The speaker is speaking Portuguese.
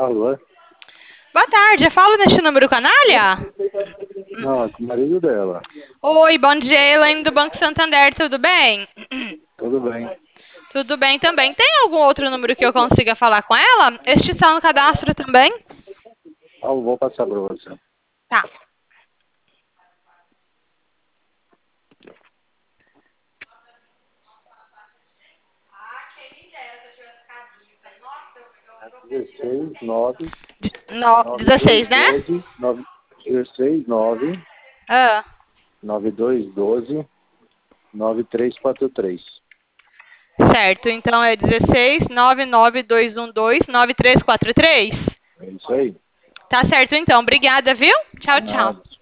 Alô? Boa tarde, eu falo neste número canalha? Não, é com o marido dela. Oi, bom dia, Elaine do Banco Santander, tudo bem? Tudo bem. Tudo bem também. Tem algum outro número que eu consiga falar com ela? Este está no cadastro também? Eu vou passar para você. Tá. É 16 9 16, 92 né? 12 9, 16 9 Ah, 92 12 9343. certo, então é 16 99212 9343? É isso aí? Tá certo então, obrigada, viu? Tchau, tchau. Nada.